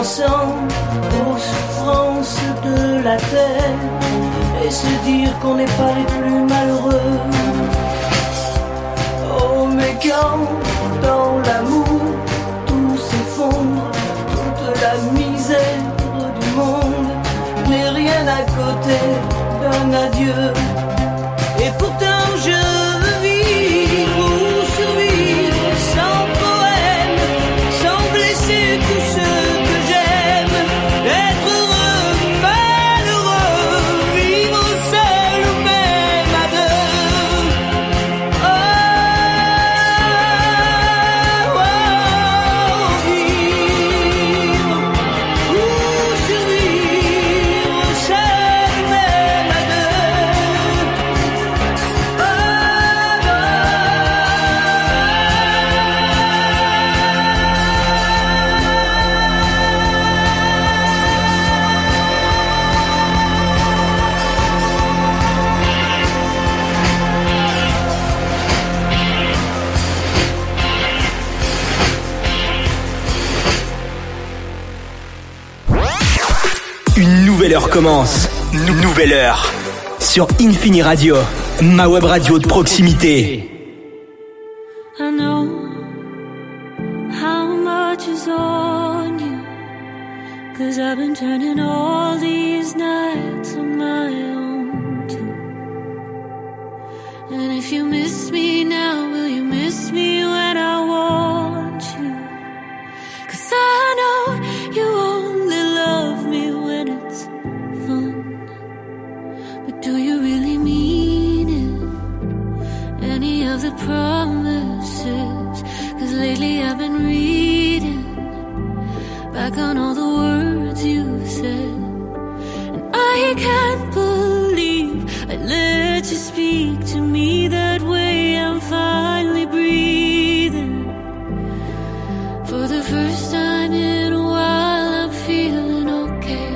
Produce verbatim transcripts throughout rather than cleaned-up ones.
impuissant aux souffrances de la terre et se dire qu'on n'est pas les plus malheureux. Oh mais quand dans l'amour tout s'effondre, toute la misère du monde n'est rien à côté d'un adieu. Et pourtant je veux vivre ou survivre sans poème, sans blesser tous ceux que j'aime, être heureux, malheureux, vivre seul ou même à deux. Oh, oh, vivre ou survivre seul ou même à deux. Oh, Une nouvelle heure commence. Nou- Nouvelle heure. Sur Infini Radio, ma web radio de proximité. I know how much is on you, 'cause I've been turning all these nights on my own too. And if you miss me now, will you miss me when I want you? 'Cause I know you only love me when it's fun. But do you really mean it? Any of the promises? 'Cause lately I've been reading back on all the words you said, and I can't believe I let you speak to me that way. I'm finally breathing for the first time in a while. I'm feeling okay.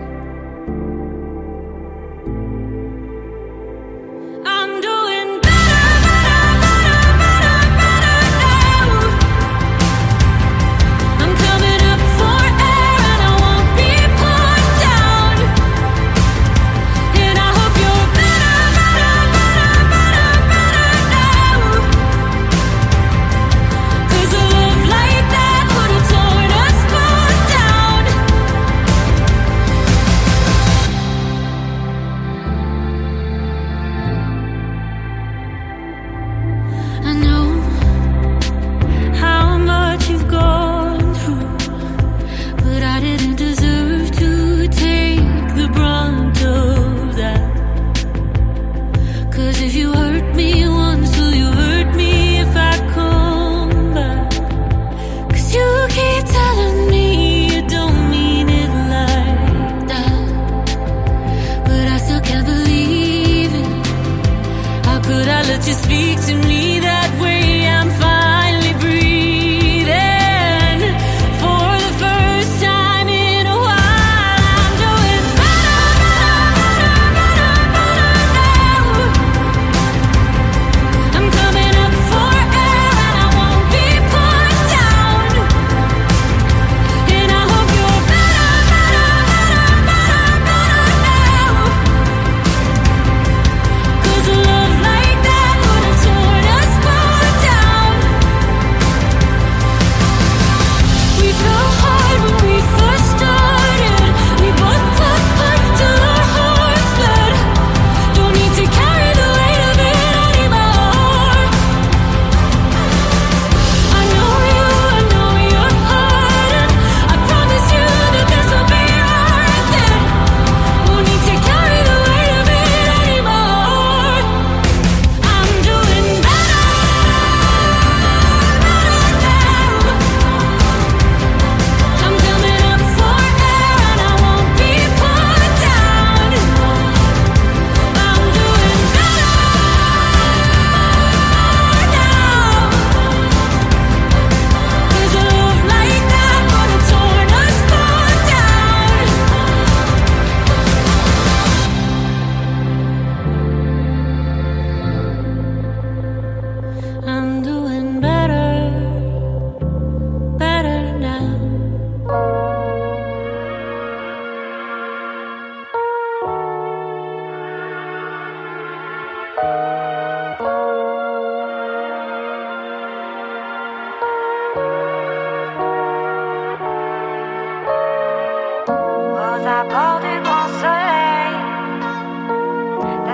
I'm doing better, better, better, better, better now. I'm coming up for air and I won't be put down. And I hope you're better,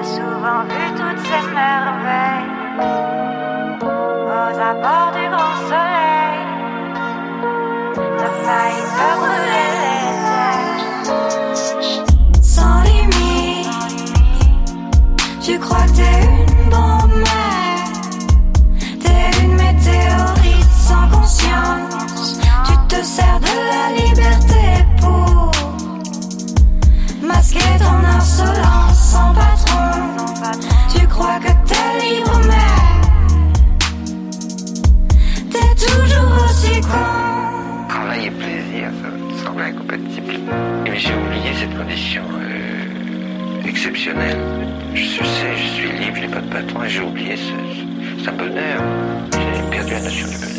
souvent vu toutes ces merveilles aux abords du grand soleil. T'as failli te brûler les ailes. Sans limite, tu crois que t'es une bombe, mais t'es une météorite sans conscience. Tu te sers de la liberté pour masquer ton insolence sans patron. Tu crois que t'es libre, mais t'es toujours aussi con. Travail et plaisir, ça me semble incompatible. Mais j'ai oublié cette condition euh, exceptionnelle. Je sais, je suis libre, je n'ai pas de patron et j'ai oublié ce, ce bonheur. J'ai perdu la notion du bonheur.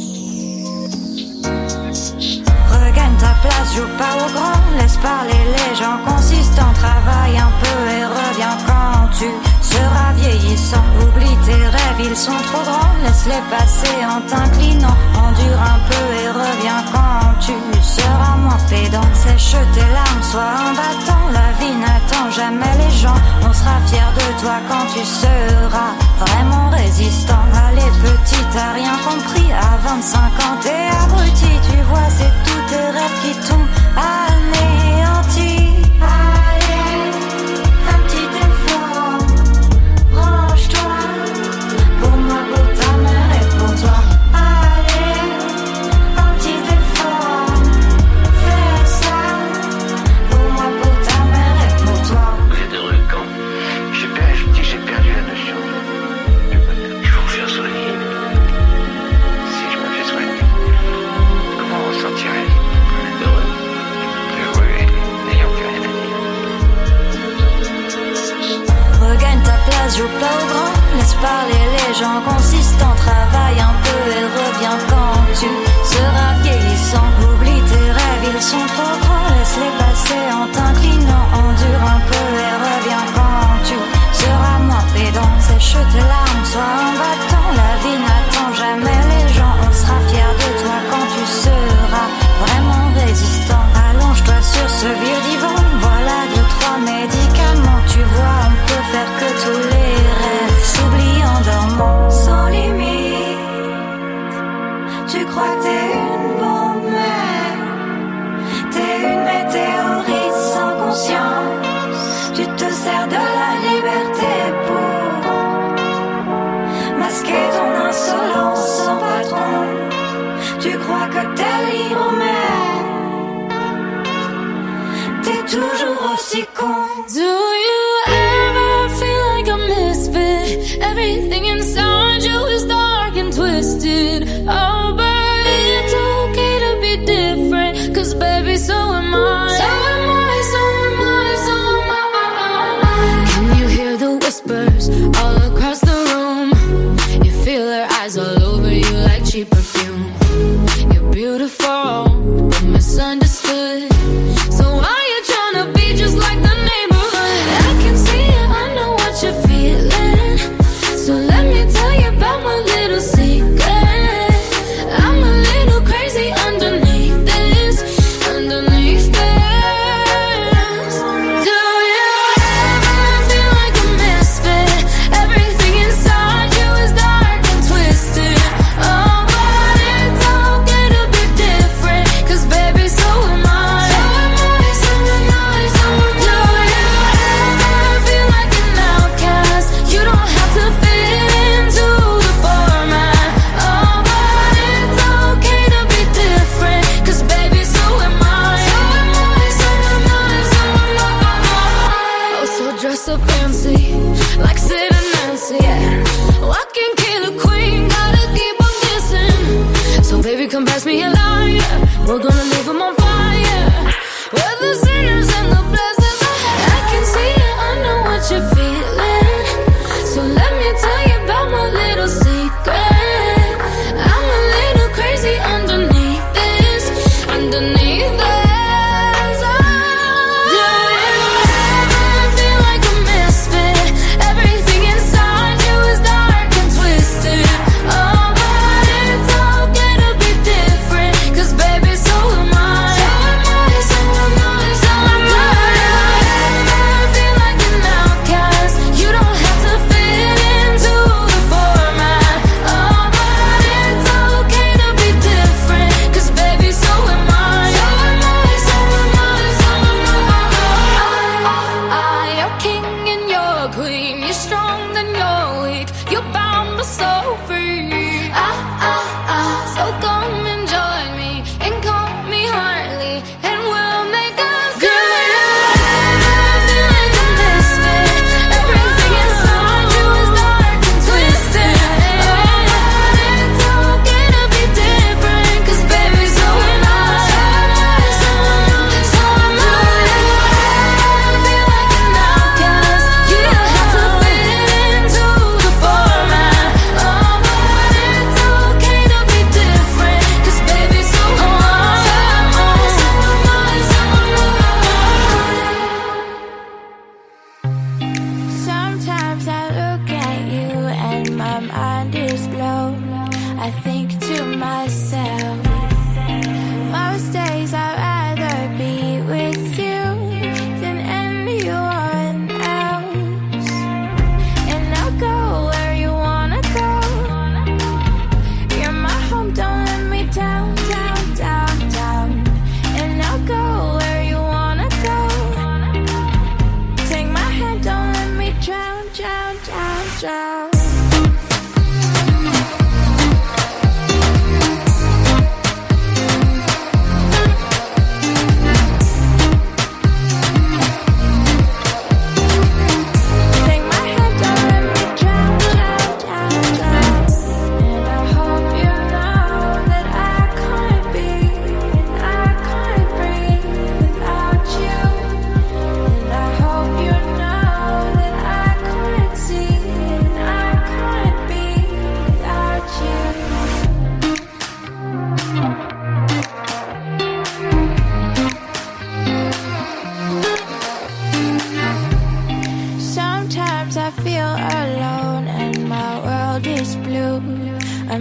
Regagne ta place, joue pas au grand, laisse parler les gens consistants, travaille un peu et reviens quand tu seras vieillissant. Oublie tes rêves, ils sont trop grands, laisse-les passer en t'inclinant. Endure un peu et reviens quand tu seras moins pédant. Sèche tes larmes, sois un battant, la vie n'attend jamais les gens. On sera fiers de toi quand tu seras vraiment résistant. Allez petit, t'as rien compris, à vingt-cinq ans t'es abruti. Tu vois, c'est tous tes rêves qui tombent anéantis. Allez, un petit effort, range-toi, pour moi, pour ta mère et pour toi. Allez, un petit effort, fais ça, pour moi, pour ta mère et pour toi. Vous êtes heureux quand j'ai perdu, je dis que j'ai perdu la notion du bonheur. Il faut faire soigner. Si je me fais soigner, comment on sentirait heureux, heureux et n'ayant plus rien à dire. Regagne ta place, joue pas au grand, laisse parler les gens consistants, travaille un peu et reviens quand tu seras vieillissant. Oublie tes rêves, ils sont trop grands, laisse-les passer en t'inclinant. Endure un peu et reviens quand tu seras moins pédant. Sèche tes larmes, sois un battant, la vie n'attend jamais les gens. On sera fiers de toi quand tu seras vraiment résistant. Allonge-toi sur ce vieux divan, voilà deux, trois médicaments. Tu vois, on peut faire que tous les rêves s'oublient en dormant. Sans limite, tu crois que t'es une bombe, mais t'es une météorite sans conscience. Tu te sers de la liberté pour masquer ton insolence sans patron. Tu crois que t'es libre, mais t'es toujours aussi con. Do you ever feel like a misfit? Everything inside you is dark and twisted. Oh, but it's okay to be different, 'cause baby, so am I. So am I, so am I, so am I. Can you hear the whispers all across the room? You feel their eyes all over you like cheap perfume. You're beautiful, but misunderstood. So why you tryna be just like the neighborhood? I can see it, I know what you're feeling. So let me tell you about my little secret. I'm a little crazy underneath this, underneath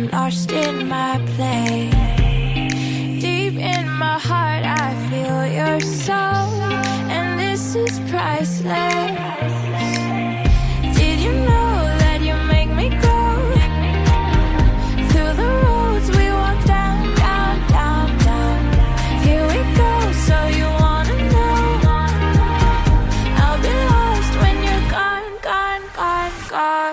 lost in my play. Deep in my heart I feel your soul, and this is priceless. Did you know that you make me grow? Through the roads we walk down, down, down, down. Here we go, so you wanna know. I'll be lost when you're gone, gone, gone, gone.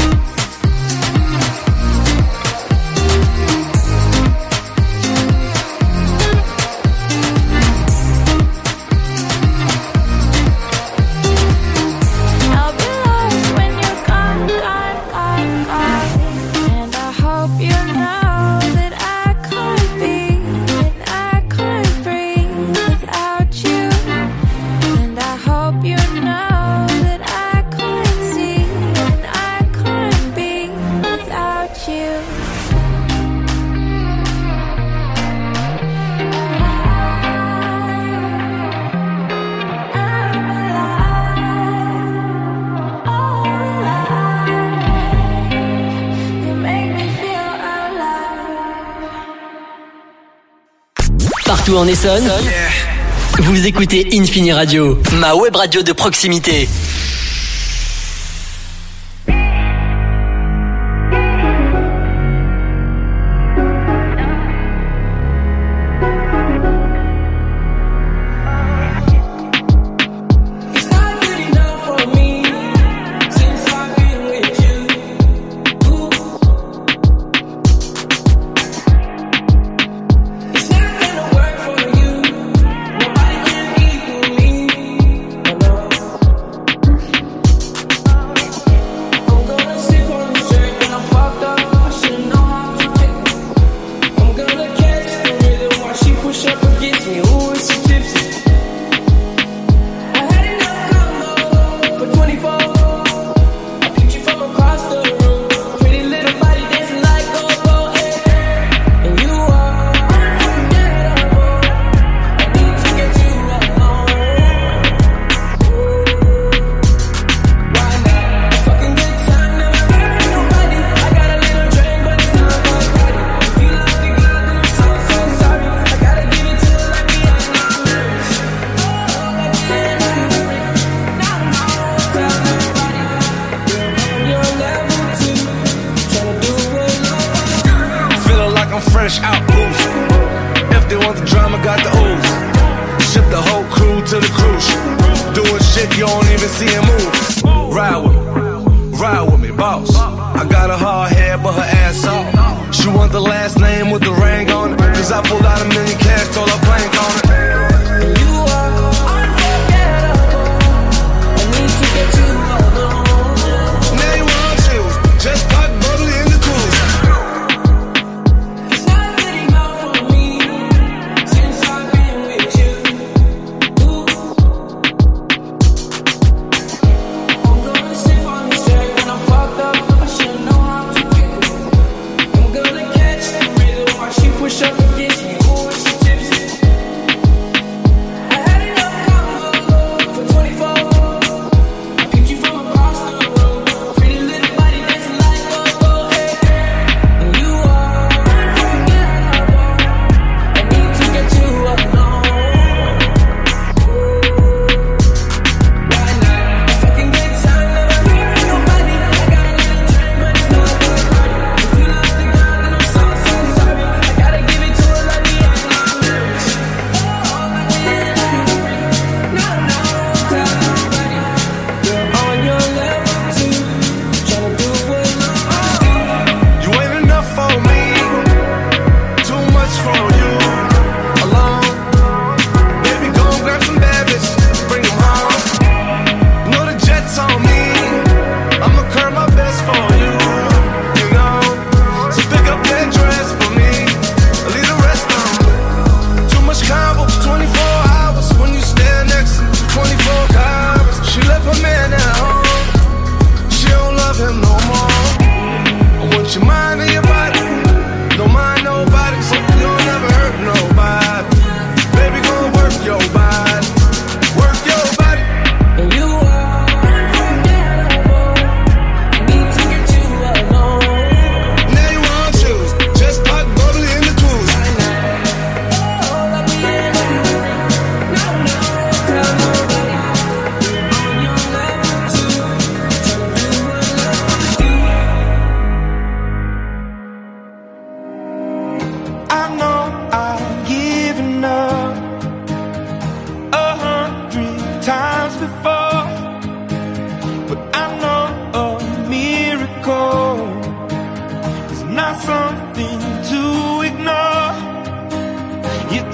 Partout en Essonne, yeah. Vous écoutez Infini Radio, ma web radio de proximité.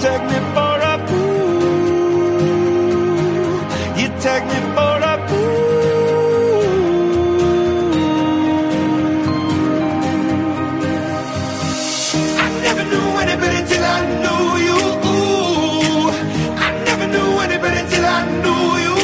take me for a fool. You take me for a fool. I never knew any better till I knew you. I never knew any better till I knew you.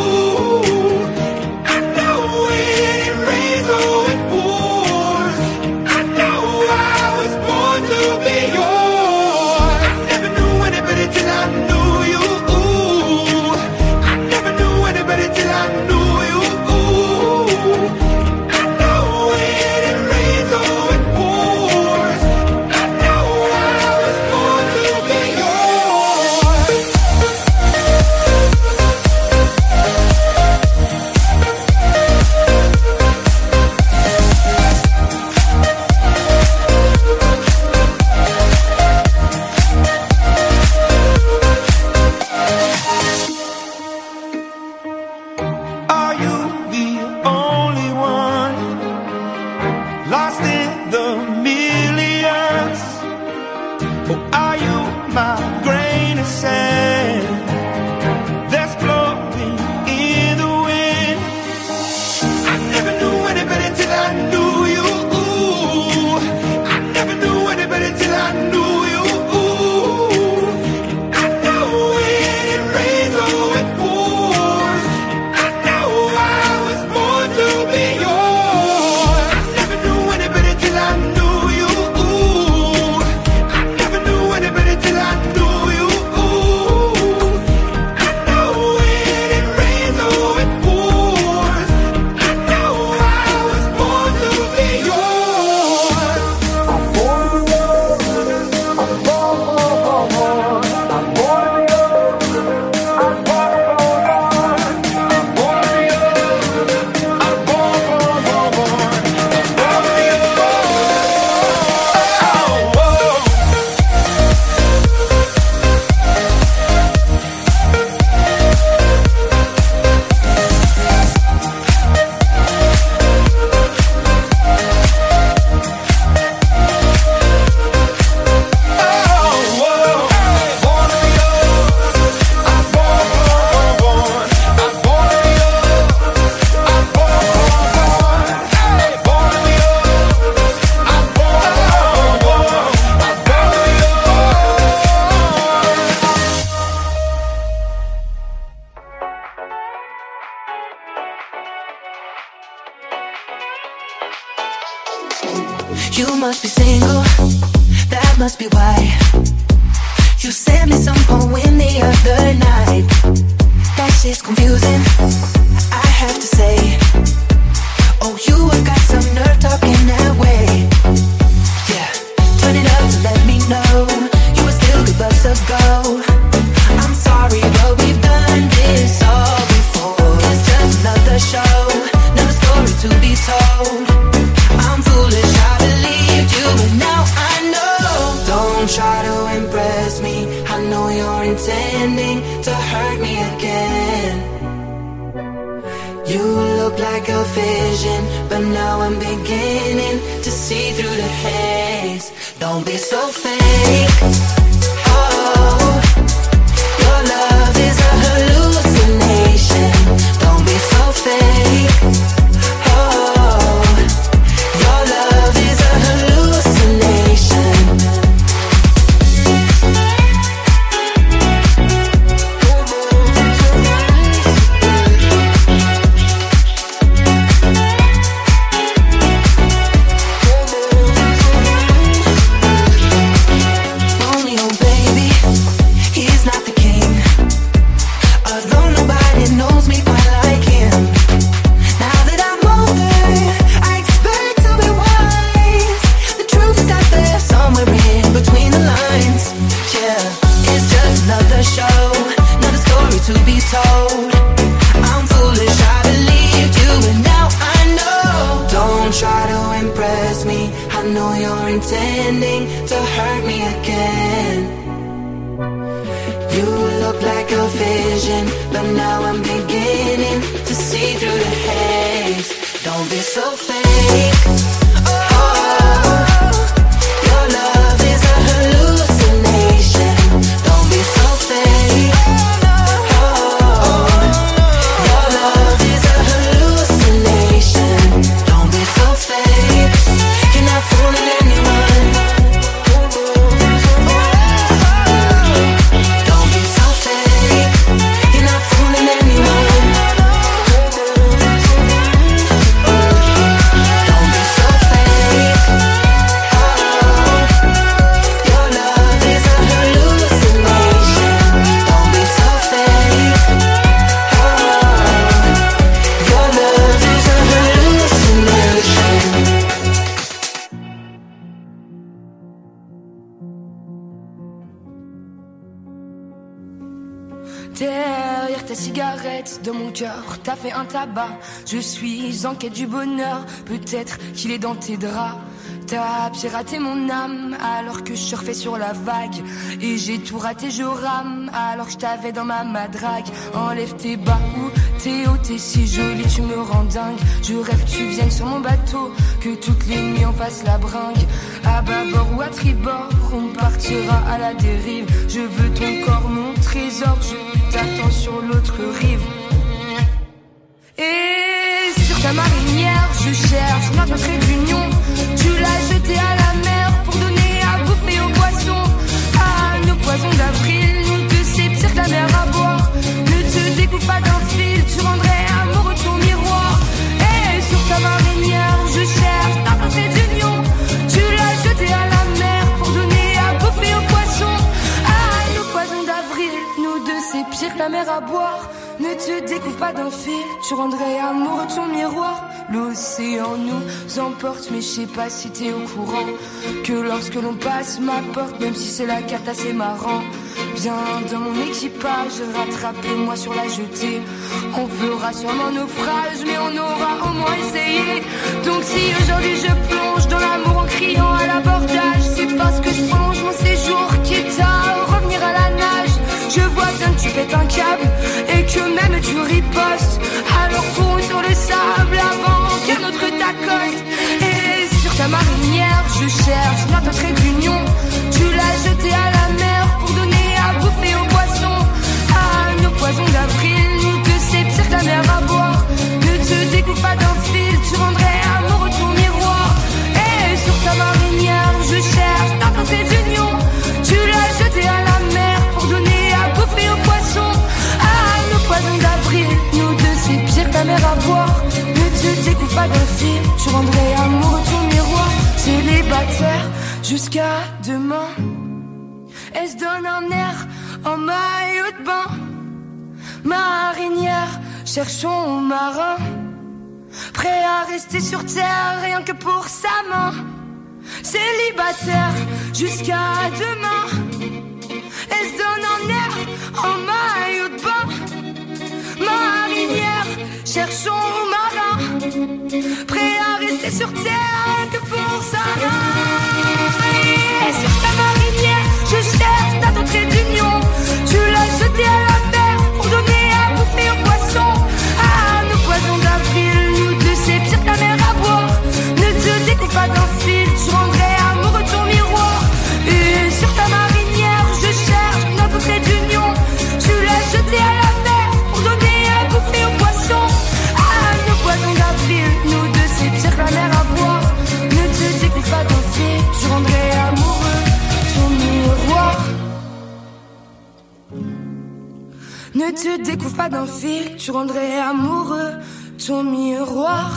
I know when it rains or it pours. I know I was born to be yours. I never knew any better till I knew you. I never knew any better till I knew you. I know when it rains or it pours. I know I was born to be yours. Are you the only one lost in the millions? Or are you my grain of sand that's blowing in the wind? I never knew any better till I knew you. I never knew any better till I knew you. I know when it rains or it pours. I know I was born to be yours. I never knew any better till I knew you. I never knew any better till I knew you. I know when it rains or it pours. I know I was born to be yours. I'm born to love. I'm born, born, born, born. I'm born to love. I'm born, born, born. I'm born to love. I'm born, born, born, born. I'm born to love. Oh, oh. You must be single, that must be why you sent me some poem the other night. That shit's confusing, I have to say. Oh, you have got some nerve talking that way. Yeah, turn it up to let me know you would still give us a go. I'm sorry, but we've done this all before. It's just another show, another story to be told. I'm foolish, I believed you, but now I know. Don't try to impress me, I know you're intending to hurt me again. You look like a vision, but now I'm beginning to see through the haze. Don't be so fake. Oh, your love is a hallucination. Don't be so fake. Oh, your love is a hallucination. Romeo, baby, he's not the king. Although nobody knows me quite like him. Now that I'm older, I expect to be wise. The truth is out there somewhere in between the lines. Yeah, it's just another show, another story to be told. I'm foolish, I believed you, and now I know. Don't try to impress me, I know you're intending to hurt me again. You look like a vision, but now I'm beginning to see through the haze. Don't be so fake. Oh, your love is a hallucination. Don't Derrière ta cigarette, dans mon cœur, t'as fait un tabac. Je suis en quête du bonheur, peut-être qu'il est dans tes draps. T'as piraté mon âme alors que je surfais sur la vague. Et j'ai tout raté, je rame alors que je t'avais dans ma madrague. Enlève tes bas ou t'es haut, t'es si jolie, tu me rends dingue. Je rêve que tu viennes sur mon bateau, que toutes les nuits on fasse la bringue. À bâbord ou à tribord, on partira à la dérive. Je veux ton corps, mon trésor, je t'attends sur l'autre rive. Et sur ta marinière, je cherche notre trait d'union. Tu l'as jeté à la mer pour donner à bouffer aux poissons. À nos poisons d'avril, nous deux c'est pire que la mer à boire. Ne te découpe pas d'un fil, tu rendrais amoureux ton miroir. Et sur ta marinière, je cherche notre trait d'union. Tu l'as jeté à la mer pour donner à bouffer aux poissons. À nos poisons d'avril, nous deux c'est pire que la mer à boire. Ne te découvre pas d'un fil, tu rendrais amoureux ton miroir. L'océan nous emporte, mais je sais pas si t'es au courant que lorsque l'on passe ma porte, même si c'est la carte assez marrant. Viens dans mon équipage, rattrapez-moi sur la jetée. On fera sûrement naufrage, mais on aura au moins essayé. Donc si aujourd'hui je plonge dans l'amour en criant à l'abordage, c'est parce que je plonge mon séjour, quitte à revenir à la nage. Je vois bien que tu pètes un câble et que même tu ripostes. Alors cours sur le sable avant qu'un autre t'accoste. Et sur ta marinière, je cherche notre trait d'union. Tu l'as jeté à la mer pour donner à bouffer aux poissons. À nos poisons d'avril, nous deux c'est pire que la mer à boire. Ne te découpe pas d'un fil, tu rendrais amoureux ton miroir. Et sur ta marinière, je cherche notre trait d'union. Tu l'as jeté à la mer pour donner à bouffer aux poissons. À nos poisons d'avril, nous deux c'est pire que la mer à boire. Ne te découpe pas d'un fil, tu rendrais amoureux ton miroir. Célibataire jusqu'à demain, elle se donne un air en maillot de bain. Marinière, cherchons marin, prêt à rester sur terre rien que pour sa main. Célibataire jusqu'à demain, elle se donne un air en maillot de bain. Marinière, cherchons marin, prêt à rester sur terre rien que pour sa main. Et sur ta marinière, je cherche notre trait d'union. Tu l'as jeté à la mer pour donner à bouffer aux poissons. À nos poisons d'avril, nous deux c'est pire que la mer à boire. Ne te découpe pas d'un fil, tu rendrais amoureux ton miroir. Et sur ta marinière, je cherche notre trait d'union. Tu l'as jeté à la mer pour donner à bouffer aux poissons. À nos poisons d'avril, nous deux c'est pire que la mer à boire. Ne te découpe pas d'un fil, tu rendrais amoureux ton miroir. Ne te découvre pas d'un fil, tu rendrais amoureux ton miroir.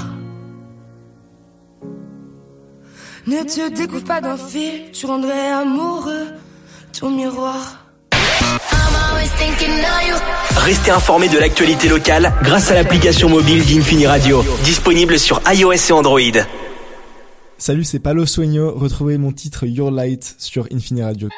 Ne te découvre pas d'un fil, tu rendrais amoureux ton miroir. Restez informés de l'actualité locale grâce à l'application mobile d'Infini Radio, disponible sur iOS et Android. Salut, c'est Palo Sueño, retrouvez mon titre Your Light sur Infinity Radio.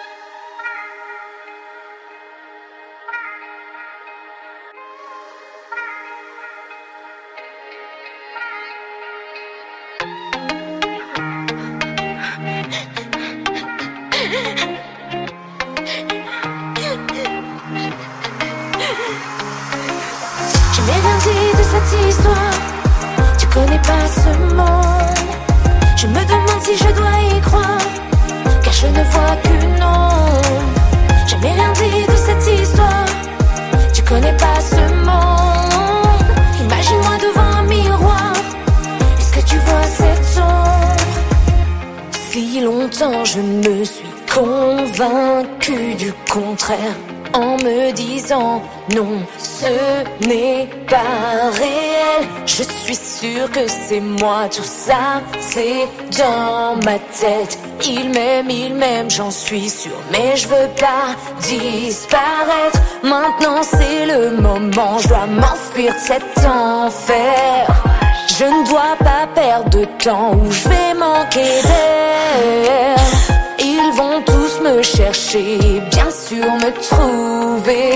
Je n'ai rien dit de cette histoire, tu connais pas ce monde. Je me demande si je dois y croire, car je ne vois qu'une ombre. Je n'ai rien dit de cette histoire, tu connais pas ce monde. Imagine-moi devant un miroir, est-ce que tu vois cette ombre? Si longtemps je me suis convaincue du contraire, en me disant non, ce n'est pas réel. Je suis sûre que c'est moi, tout ça c'est dans ma tête. Il m'aime, il m'aime, j'en suis sûre, mais je veux pas disparaître. Maintenant c'est le moment, je dois m'enfuir de cet enfer. Je ne dois pas perdre de temps où je vais manquer d'air. Ils vont tous me chercher, bien sûr me trouver.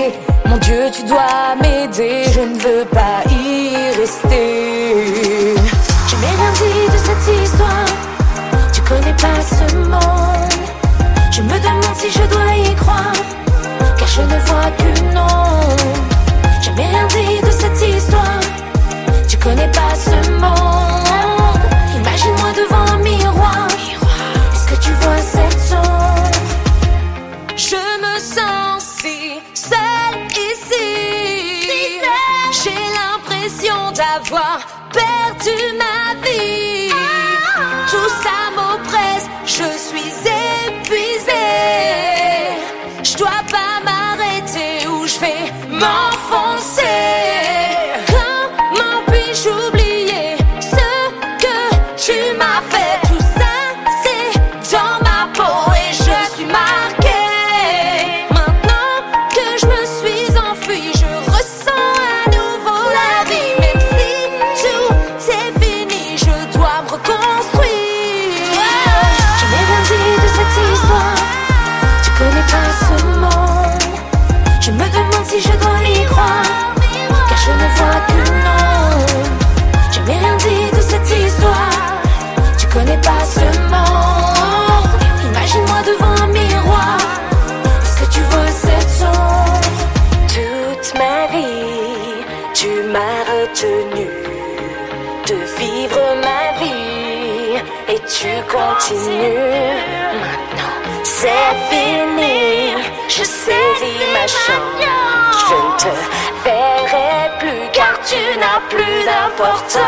Mon Dieu, tu dois m'aider, je ne veux pas y rester. Je n'ai rien dit de cette histoire, tu connais pas ce monde. Je me demande si je dois y croire, car je ne vois qu'une ombre. Je n'ai rien dit de cette histoire, tu connais pas ce monde. Imagine-moi devant un miroir, est-ce que tu vois cette sombre? Je me sens si seule ici, si seule. J'ai l'impression d'avoir perdu ma vie. Ah. Tout ça m'oppresse, je suis épuisée. Je dois pas m'arrêter ou je vais m'enfoncer. Comment puis-je oublier ce que tu m'as fait? Tout ça c'est dans ma peau et je suis marquée. Maintenant que je me suis enfuie, je ressens à nouveau la vie. Même si tout c'est fini, je dois me reconstruire. Je n'ai rien dit de cette histoire, tu connais pas ce monde. Je me demande si je dois y croire, car je ne vois qu'une ombre. Je n'ai rien dit de cette histoire, tu connais pas ce monde. Imagine-moi devant un miroir, est-ce que tu vois cette sombre? Toute ma vie, tu m'as retenu de vivre ma vie, et tu continues. Maintenant c'est fini, je saisis ma chance. Je ne te verrai plus car tu n'as plus d'importance.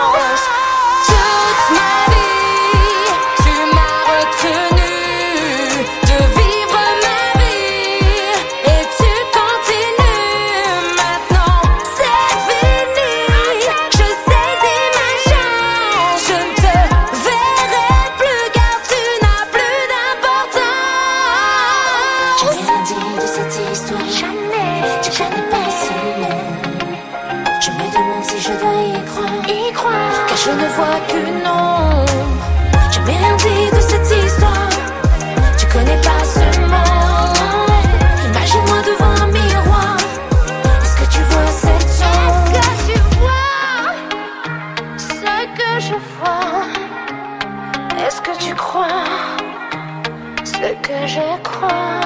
Toute ma vie, tu m'as retenu de vivre ma vie, et tu continues. Maintenant c'est fini, je saisis ma chance. Je ne te verrai plus car tu n'as plus d'importance. Je n'ai rien dit de cette histoire, jamais. Tu connais pas ce monde. Je me demande si je dois y croire, y croire, car je ne vois qu'une ombre. Je n'ai rien dit de cette histoire, tu connais pas ce monde. Imagine-moi devant un miroir, est-ce que tu vois cette sombre? Est-ce que tu vois ce que je vois? Est-ce que tu crois ce que je crois?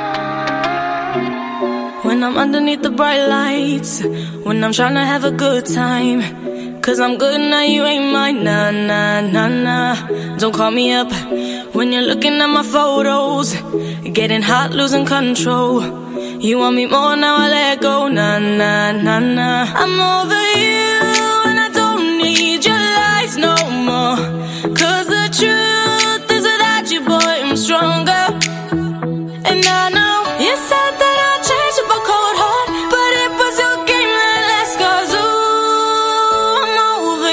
When I'm underneath the bright lights, when I'm trying to have a good time, cause I'm good now, you ain't mine, nah, nah, nah, nah. Don't call me up when you're looking at my photos, getting hot, losing control. You want me more, now I let go, nah, nah, nah, nah. I'm over you and I don't need your lies no more, cause the truth is without you, boy, I'm stronger. And I know you said that I'll change up a cold heart, but it was your game that last, cause ooh, I'm over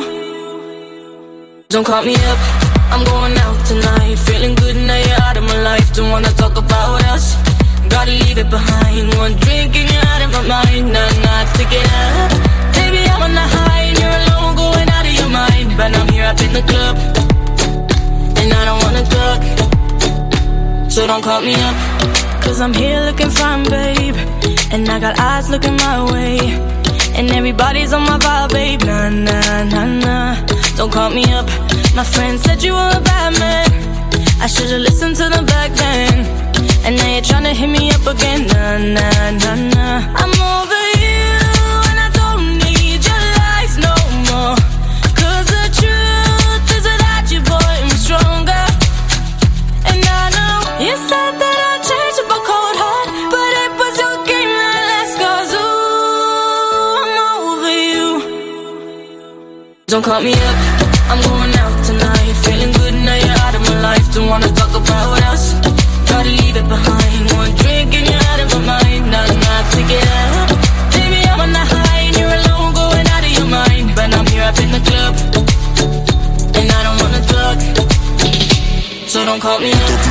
you. Don't call me up, I'm going out tonight, feeling good now you're out of my life. Don't wanna talk about us, gotta leave it behind. One drink and you're out of my mind, nah, nah, take it out. Baby, I'm on the high and you're alone, going out of your mind. But I'm here up in the club, and I don't wanna talk, so don't call me up, cause I'm here looking fine, babe, and I got eyes looking my way, and everybody's on my vibe, babe, nah, nah, nah, nah. Don't call me up, my friend said you were a bad man, I should've listened to them back then, and now you're tryna hit me up again, nah, nah, nah, nah. I'm over you and I don't need your lies no more, cause the truth is without you, boy, I'm stronger. And I know you said that I'd change up a cold heart, but it was your game that last, cause ooh, I'm over you. Don't call me up, I'm going out tonight, feeling good now you're out of my life. Don't wanna talk about us, gotta leave it behind. One drink and you're out of my mind, nah, nah, take it out. Baby, I'm on the high and you're alone, going out of your mind. But I'm here up in the club, and I don't wanna talk, so don't call me up.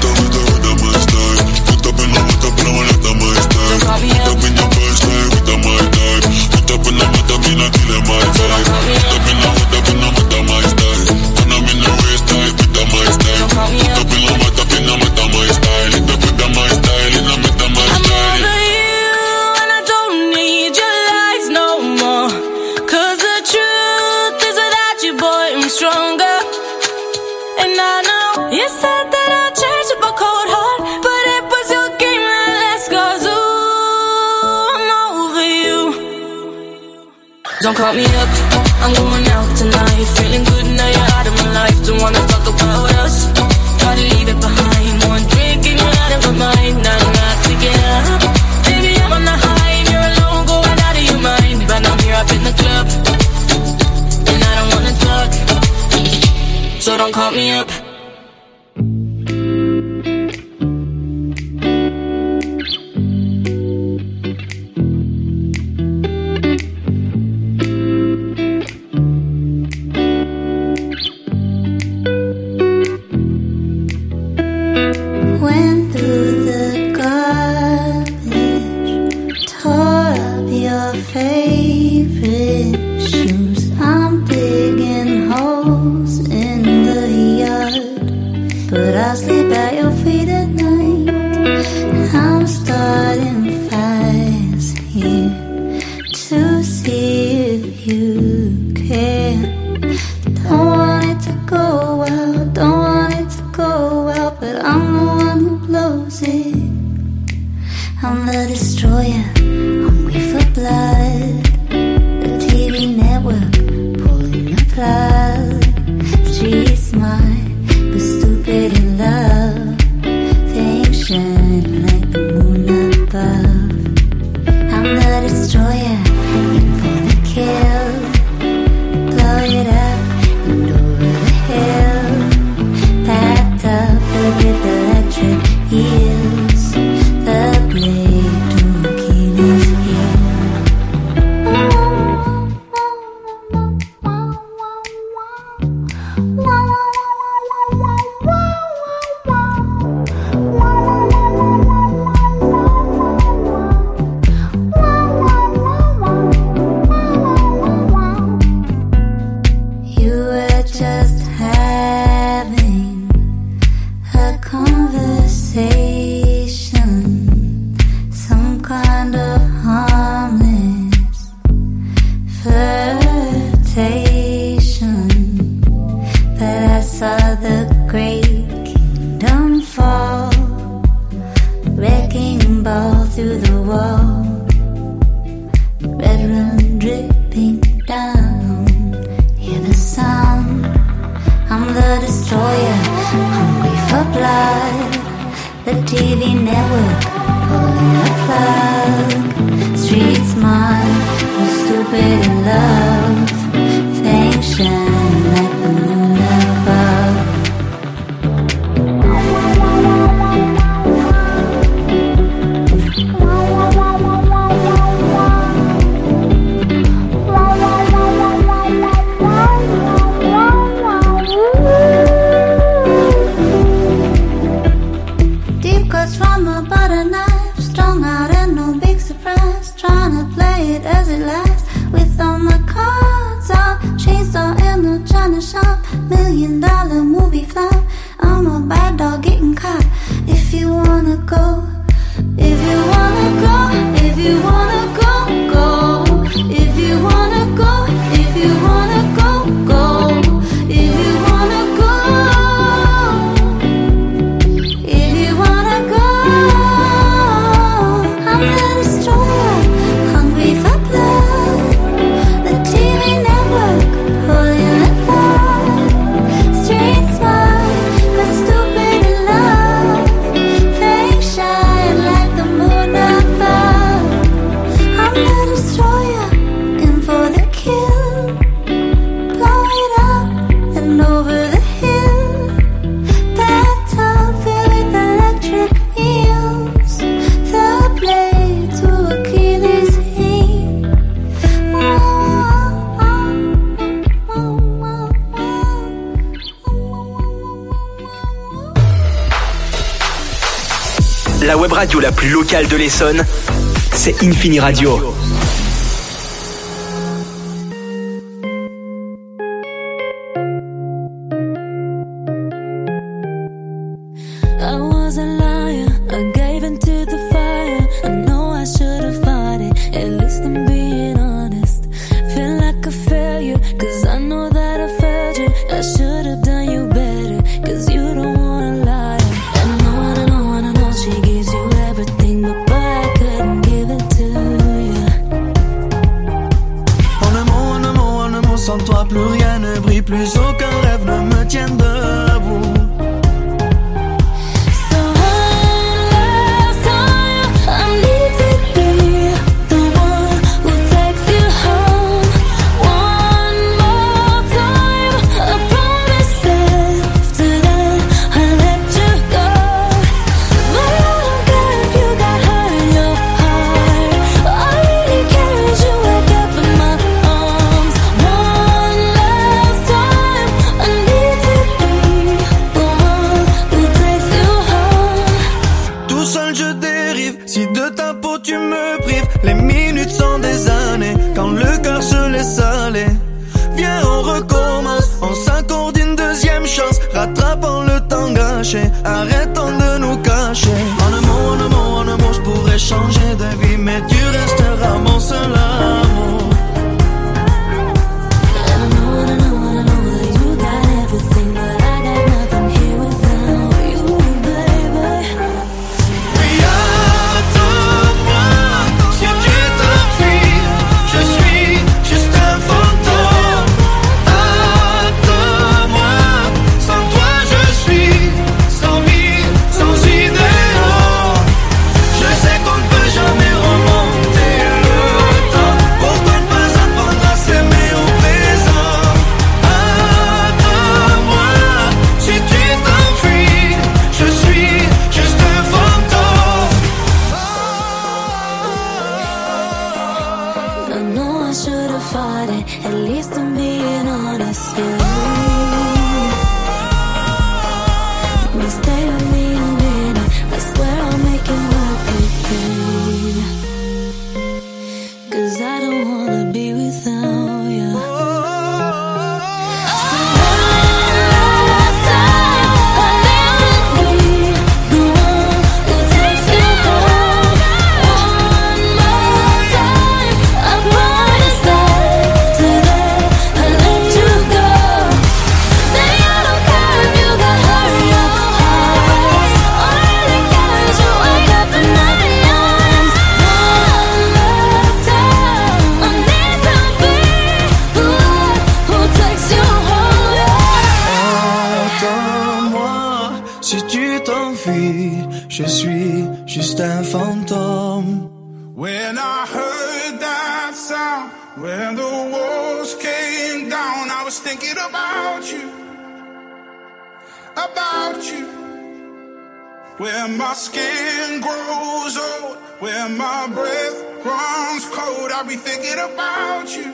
Don't call me up. I'm over you Don't call me up, I'm going out tonight. Feeling good now you're out of my life. Don't wanna talk about us, gotta leave it behind. One drink and you're out of my mind. Now I'm not to get up. Baby, I'm on the high and you're alone, going out of your mind. But I'm here up in the club, and I don't wanna talk, so don't call me up. La web radio la plus locale de l'Essonne, c'est Infini Radio. She gives you everything, but boy, I couldn't give it to you. Sans toi plus rien ne brille, plus aucun rêve ne me tient debout. Rattrapant le temps gâché, arrêtons de nous cacher. En un mot, en un mot, en un mot, je pourrais changer de vie, mais tu resteras mon seul amour. Je suis juste un fantôme. When I heard that sound, when the walls came down, I was thinking about you, about you. When my skin grows old, when my breath runs cold, I'll be thinking about you,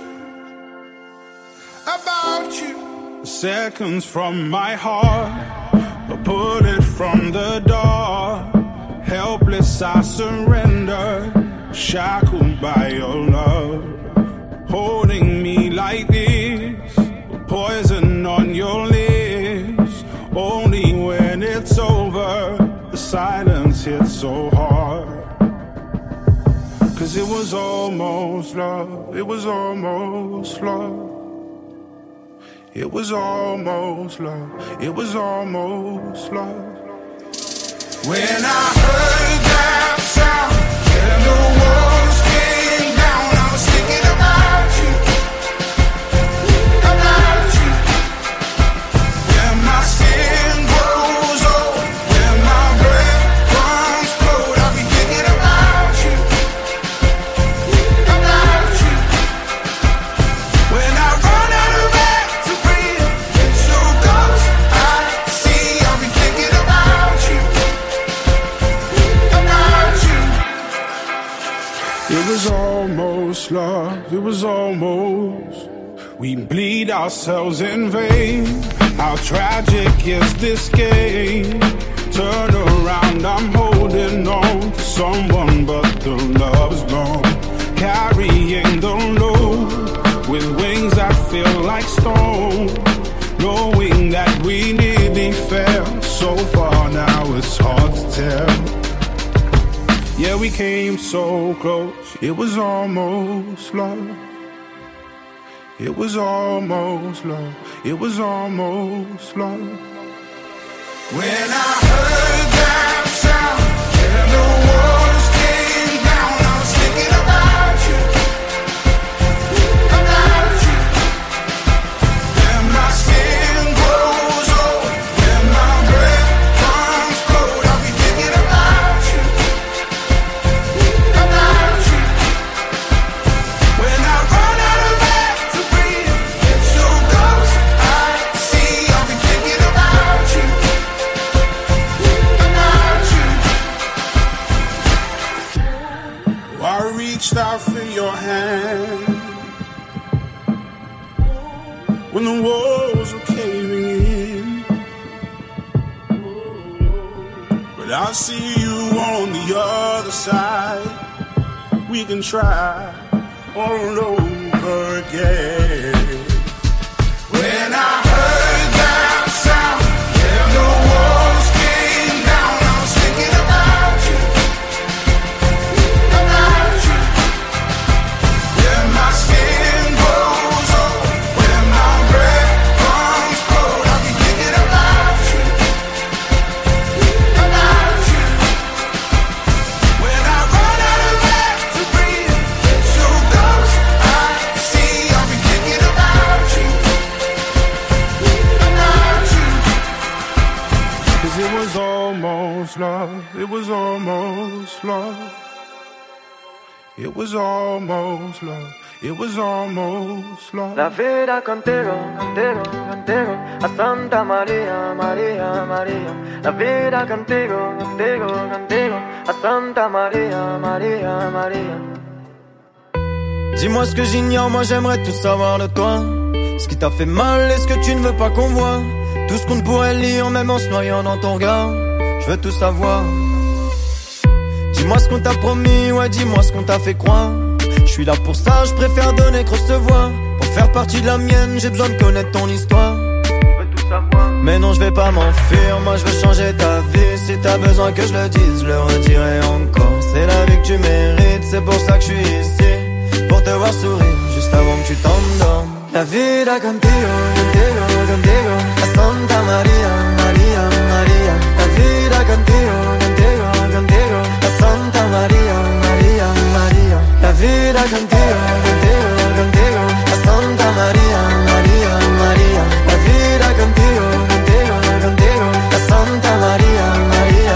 about you. Seconds from my heart, a bullet from the dark. Helpless I surrender, shackled by your love. Holding me like this, poison on your lips. Only when it's over, the silence hits so hard. Cause it was almost love, it was almost love. It was almost love, it was almost love. When I heard that sound, when the walls came down, I was thinking about you, about you. When my skin grows old, when my breath runs cold, I'll be thinking about you, about you. When I run out of air to breathe, it's so close I see, I'll be thinking about you. It was almost love, it was almost. We bleed ourselves in vain. How tragic is this game? Turn around, I'm holding on to someone, but the love's gone. Carrying the load with wings that feel like stone. Knowing that we nearly fell so far, now it's hard to tell. Yeah, we came so close, it was almost love. It was almost love, it was almost love. When I heard that sound, and the walls came down, I was thinking about you, about you. reached out for your hand when the walls were caving in, but I see you on the other side. We can try all over again. When I heard that sound, yeah, the walls came down. I was thinking about you, about you. When my skin goes old, when my breath comes cold, I'll be thinking about you, about you. When I run out of air to breathe, it's your ghost I see. I'll be thinking about you, about you. 'Cause it was almost love, it was almost love. It was almost love, it was almost love. La vida contigo, contigo, contigo, a Santa María, María, María. La vida contigo, contigo, contigo, a Santa María, María, María. Dis-moi ce que j'ignore, moi j'aimerais tout savoir de toi. Ce qui t'a fait mal et ce que tu ne veux pas qu'on voit. Tout ce qu'on ne pourrait lire même en se noyant dans ton regard. Je veux tout savoir. Dis-moi ce qu'on t'a promis, ouais dis-moi ce qu'on t'a fait croire. Je suis là pour ça, je préfère donner que recevoir. Pour faire partie de la mienne, j'ai besoin de connaître ton histoire. Je veux tout savoir. Mais non, je vais pas m'enfuir, moi je veux changer ta vie. Si t'as besoin que je le dise, je le redirai encore. C'est la vie que tu mérites, c'est pour ça que je suis ici. Pour te voir sourire, juste avant que tu t'endormes. La vida contigo, contigo, contigo, a Santa María, María, María. La vida contigo, contigo, contigo, a Santa María, María, María. La vida contigo, contigo, contigo, a Santa María, María, María. La vida contigo, contigo, contigo, a Santa María, María,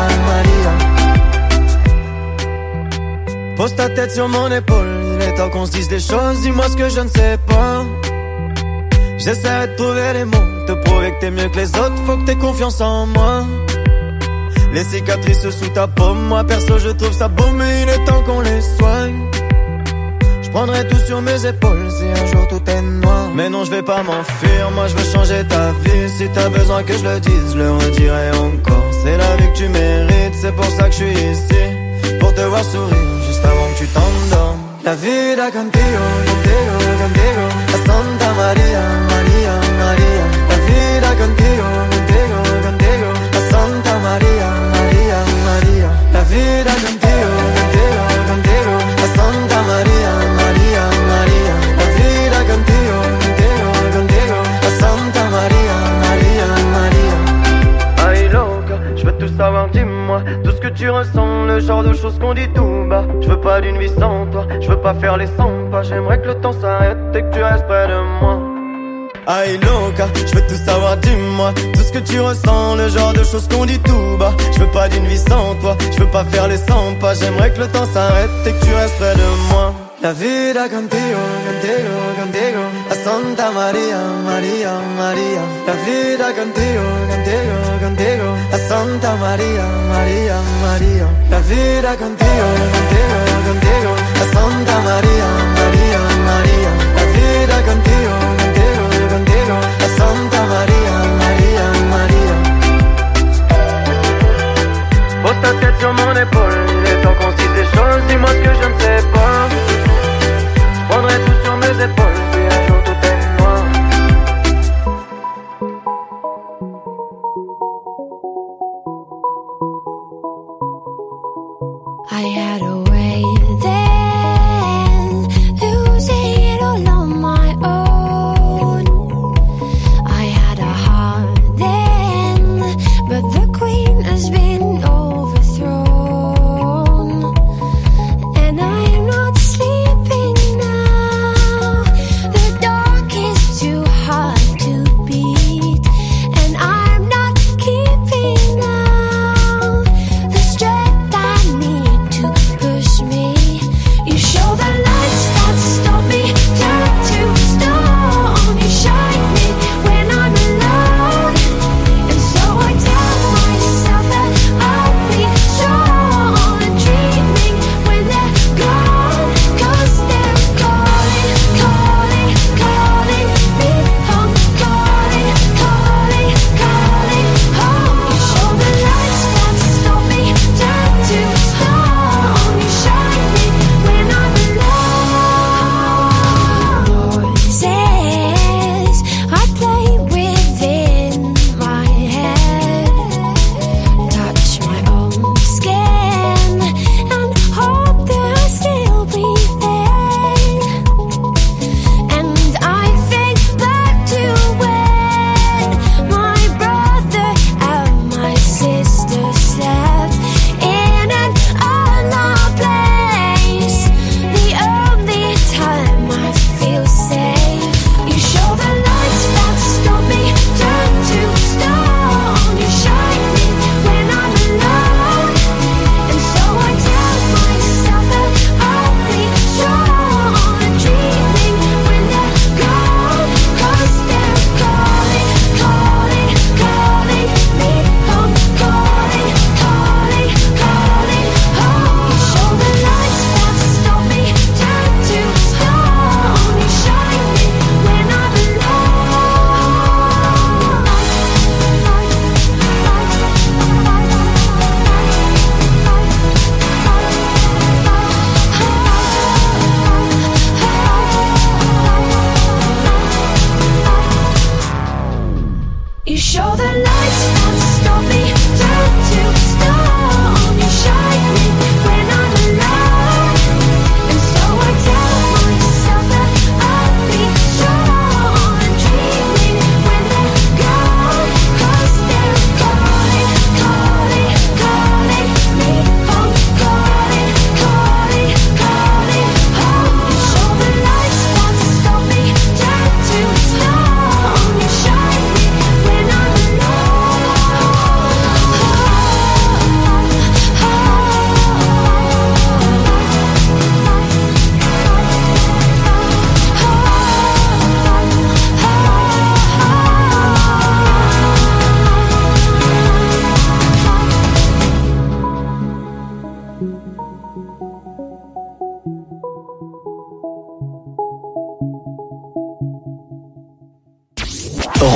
María. Pose ta tête sur mon épaule, il est temps qu'on se dise des choses, dis-moi ce que je ne sais pas. J'essaierai de trouver les mots, te prouver que t'es mieux que les autres, faut que t'aies confiance en moi. Les cicatrices sous ta paume, moi perso je trouve ça beau, mais il est temps qu'on les soigne. Je prendrai tout sur mes épaules si un jour tout est noir. Mais non, je vais pas m'enfuir, moi je veux changer ta vie. Si t'as besoin que je le dise, je le redirai encore. C'est la vie que tu mérites, c'est pour ça que je suis ici. Pour te voir sourire, juste avant que tu t'endormes. La vida contigo, contigo, contigo, a Santa María, María, María. La vida contigo, contigo, contigo, a Santa María, María, María. La vida contigo, contigo, contigo, a Santa María, María, María. La vida contigo, contigo, contigo, a Santa María, María, María. Ay loca, je veux tout savoir, dis-moi tout ce que tu ressens, le genre de choses qu'on dit tout bas. Je veux pas d'une vie sans toi, je veux pas faire les cent pas. J'aimerais que le temps s'arrête et que tu restes près de moi. Ay loca, je veux tout savoir, dis-moi tout ce que tu ressens, le genre de choses qu'on dit tout bas. Je veux pas d'une vie sans toi, je veux pas faire les cent pas. J'aimerais que le temps s'arrête et que tu restes près de moi. La vida contigo, contigo, contigo, a Santa María, María, María. La vida contigo, contigo, contigo, a Santa María, María, María. La vida contigo, contigo, contigo, a Santa María, María, María. La vida contigo, contigo, contigo, a Santa María, María, María. Pose ta tête sur mon épaule, il est temps qu'on se dise des choses, dis-moi ce que je ne sais pas. Je prendrai tout sur mes épaules, si un jour tout est noir. I had a way there.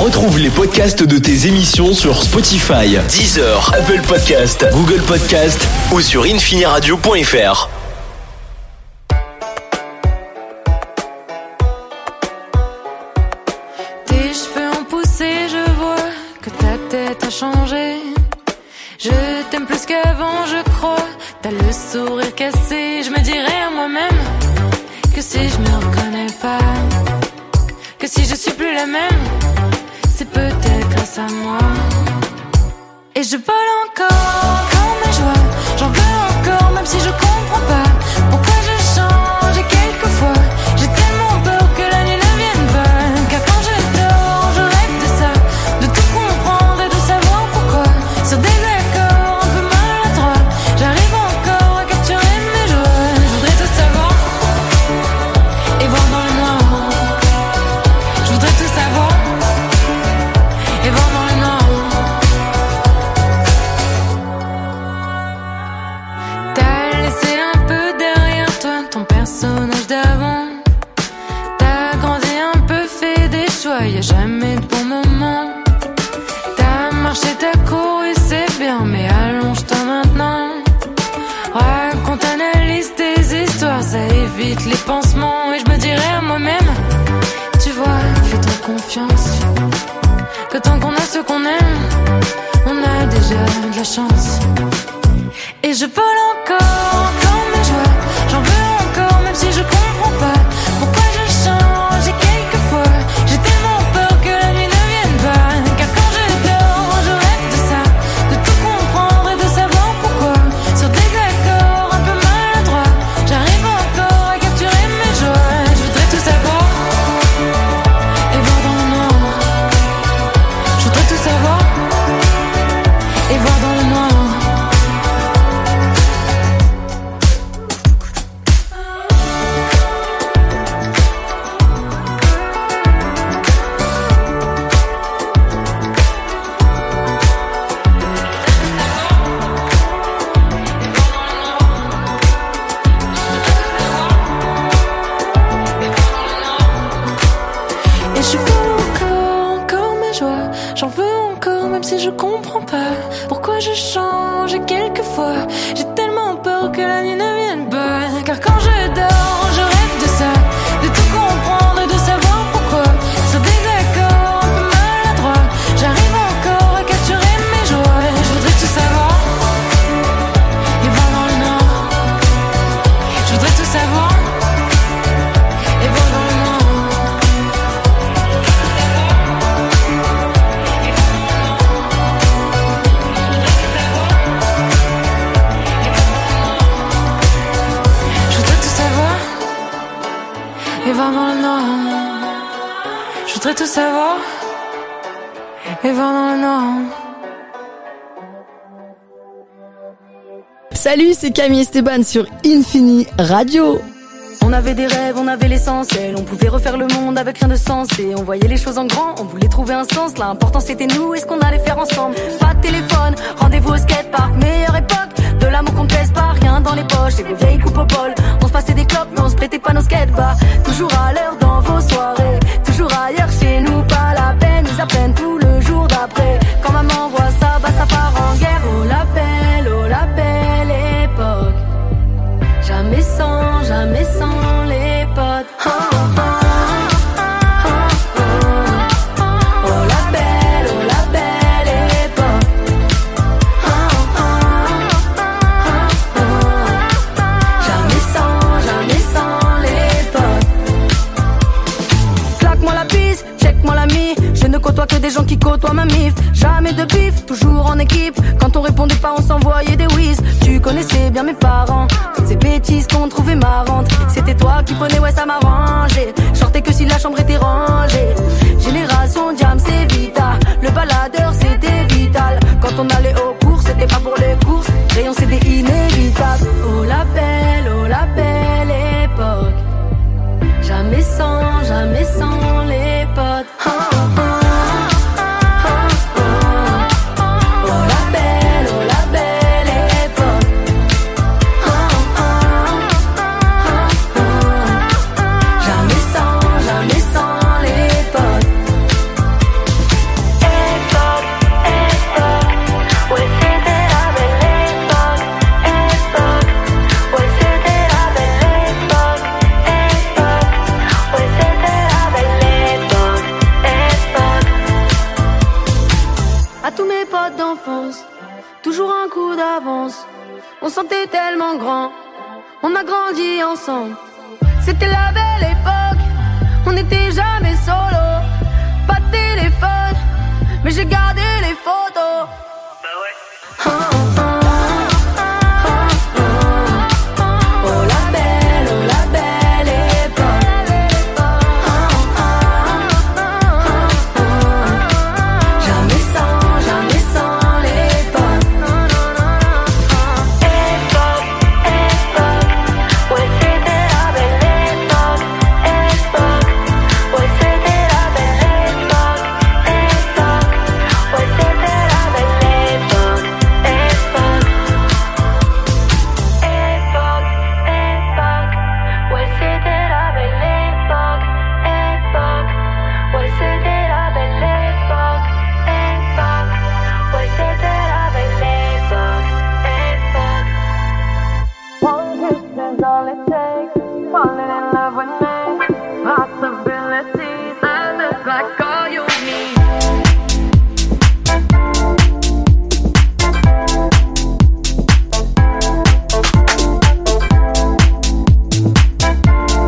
Retrouve les podcasts de tes émissions sur Spotify, Deezer, Apple Podcast, Google Podcast ou sur infiniradio point f r. Tes cheveux ont poussé, je vois que ta tête a changé. Je t'aime plus qu'avant, je crois. T'as le sourire cassé. Je me dirais à moi-même que si je me reconnais pas, que si je suis plus la même, c'est peut-être grâce à moi. Et je vole encore quand mes joies, j'en veux encore même si je comprends pas pourquoi je change. Et quelquefois j'ai tellement peur que la nuit ne vienne pas, car quand je dors je rêve de ça, de tout comprendre et de savoir pourquoi. Sur des accords un peu maladroits, j'arrive encore à capturer mes joies. Je voudrais tout savoir et voir dans le noir. Je voudrais tout savoir et voir dans le noir. T'as laissé un peu derrière toi ton personnage d'avant. T'as grandi un peu, fait des choix, y'a jamais de bon moment. T'as marché, t'as couru, c'est bien, mais allonge-toi maintenant. Raconte, analyse tes histoires, ça évite les pansements. Et je me dirais à moi-même, tu vois, fais-toi confiance, que tant qu'on a ce qu'on aime, on a déjà de la chance. Et je vole encore quand mes joies, j'en veux encore même si je comprends pas pourquoi je change. Et quelquefois j'ai tellement peur que la nuit ne vienne pas, car quand je dors je rêve de ça, de tout comprendre et de savoir pourquoi. Sur des accords un peu maladroits, j'arrive encore à capturer mes joies. Je voudrais tout savoir et voir dans le noir. Je voudrais tout savoir et voir dans le noir. Et je veux encore, encore mes joies, j'en veux encore même si je comprends pas pourquoi je change. Et quelquefois j'ai tellement peur que la nuit ne vienne pas, car quand je dors je rêve de ça, de tout comprendre et de savoir pourquoi. Sur des accords un peu maladroits, j'arrive encore à capturer mes joies. Je voudrais tout savoir et voir dans le noir. Je voudrais tout savoir et voir dans le noir. Je voudrais tout savoir et voir dans le noir. Je voudrais tout savoir et voir dans le noir. Salut, c'est Camille Esteban sur Infini Radio. On avait des rêves, on avait l'essentiel. On pouvait refaire le monde avec rien de sensé. On voyait les choses en grand, on voulait trouver un sens. L'important c'était nous et ce qu'on allait faire ensemble. Pas de téléphone, rendez-vous au skatepark. Meilleure époque, de l'amour qu'on ne pèse pas. Rien dans les poches et vos vieilles coupes au bol. On se passait des clopes mais on se prêtait pas nos skatebars. Toujours à l'heure dans vos soirées, toujours ailleurs chez nous. Pas la peine, ils apprennent tout le jour d'après. Quand maman voit ça, bah ça part en guerre. Oh la belle, oh la belle époque. Jamais sans, jamais sans les potes. Oh, oh, oh, oh, oh. Oh la belle, oh la belle époque. Oh, oh, oh, oh, oh. Jamais sans, jamais sans les potes. Claque-moi la bise, check-moi l'ami. Je ne côtoie que des gens qui côtoient ma mif. Jamais de bif, toujours en équipe. Quand on répondait pas, on s'envoyait des whiz. Tu connaissais bien mes parents, toutes ces bêtises qu'on trouvait marrantes. C'était toi qui prenais, ouais ça m'arrangeait. Sortais que si la chambre était rangée. Génération Diam, c'est Vita. Le baladeur c'était vital. Quand on allait aux courses, c'était pas pour les courses. Rayon c'était inévitable. Oh la belle, oh la belle époque. Jamais sans, jamais sans les potes. Oh, oh, oh. Jamais sans On sentait tellement grand, on a grandi ensemble. C'était la belle époque, on n'était jamais solo. Pas de téléphone, mais j'ai gardé les photos.